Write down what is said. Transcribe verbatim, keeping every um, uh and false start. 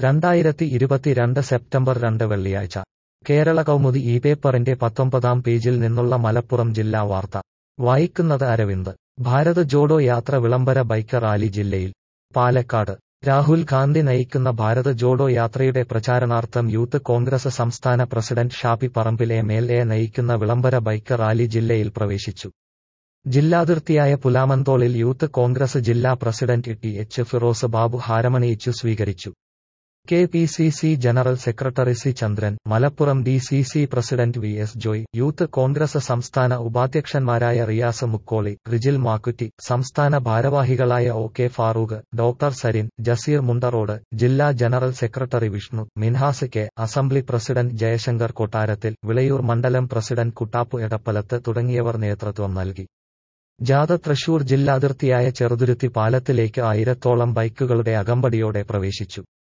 രണ്ടായിരത്തി ഇരുപത്തിരണ്ട് സെപ്റ്റംബർ രണ്ട് വെള്ളിയാഴ്ച കേരള കൗമുദി ഈ പേപ്പറിന്റെ പത്തൊമ്പതാം പേജിൽ നിന്നുള്ള മലപ്പുറം ജില്ലാ വാർത്ത വായിക്കുന്നത് അരവിന്ദ്. ഭാരത് ജോഡോ യാത്ര വിളംബര ബൈക്ക് റാലി ജില്ലയിൽ. പാലക്കാട് രാഹുൽ ഗാന്ധി നയിക്കുന്ന ഭാരത് ജോഡോ യാത്രയുടെ പ്രചാരണാർത്ഥം യൂത്ത് കോൺഗ്രസ് സംസ്ഥാന president Shafi Parambil M L A നയിക്കുന്ന വിളംബര ബൈക്ക് റാലി ജില്ലയിൽ പ്രവേശിച്ചു. ജില്ലാതിർത്തിയായ പുലാമന്തോളിൽ യൂത്ത് കോൺഗ്രസ് ജില്ലാ president T H Firoz Babu ഹാരമണിയിച്ചു സ്വീകരിച്ചു. K P C C general secretary C Chandran, Malappuram D C C president V S Joy, youth Congress സംസ്ഥാന ഉപാധ്യക്ഷന്മാരായ റിയാസ് മുക്കോളി, റിജിൽ മാക്കുറ്റി, സംസ്ഥാന ഭാരവാഹികളായ O K Farooq, doctor Sarin, Jaseer Mundarod, ജില്ലാ general secretary Vishnu, Minhas K, assembly president Jayashankar Kottarathil, Vilayur മണ്ഡലം പ്രസിഡന്റ് കുട്ടാപ്പു എടപ്പലത്ത് തുടങ്ങിയവർ നേതൃത്വം നൽകി. ജാഥ തൃശൂർ ജില്ലാതിർത്തിയായ ചെറുതുരുത്തി പാലത്തിലേക്ക് ആയിരത്തോളം ബൈക്കുകളുടെ അകമ്പടിയോടെ പ്രവേശിച്ചു.